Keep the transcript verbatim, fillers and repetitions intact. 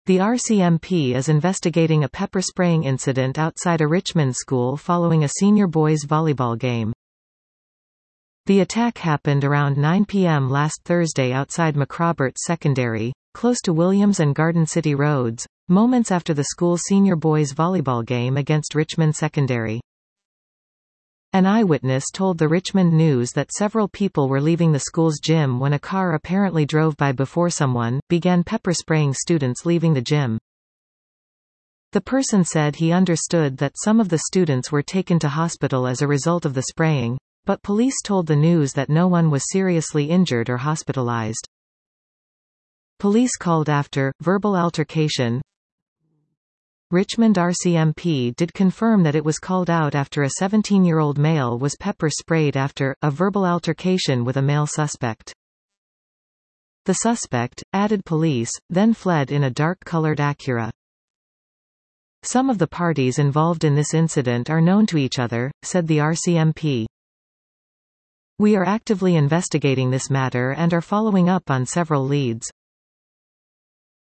The R C M P is investigating a pepper spraying incident outside a Richmond school following a senior boys volleyball game. The attack happened around nine p m last Thursday outside McRoberts Secondary, close to Williams and Garden City Roads, moments after the school's senior boys volleyball game against Richmond Secondary. An eyewitness told the Richmond News that several people were leaving the school's gym when a car apparently drove by before someone began pepper spraying students leaving the gym. The person said he understood that some of the students were taken to hospital as a result of the spraying, but police told the News that no one was seriously injured or hospitalized. Police called after verbal altercation. Richmond R C M P did confirm that it was called out after a seventeen-year-old male was pepper sprayed after a verbal altercation with a male suspect. The suspect, added police, then fled in a dark-colored Acura. Some of the parties involved in this incident are known to each other, said the R C M P. We are actively investigating this matter and are following up on several leads.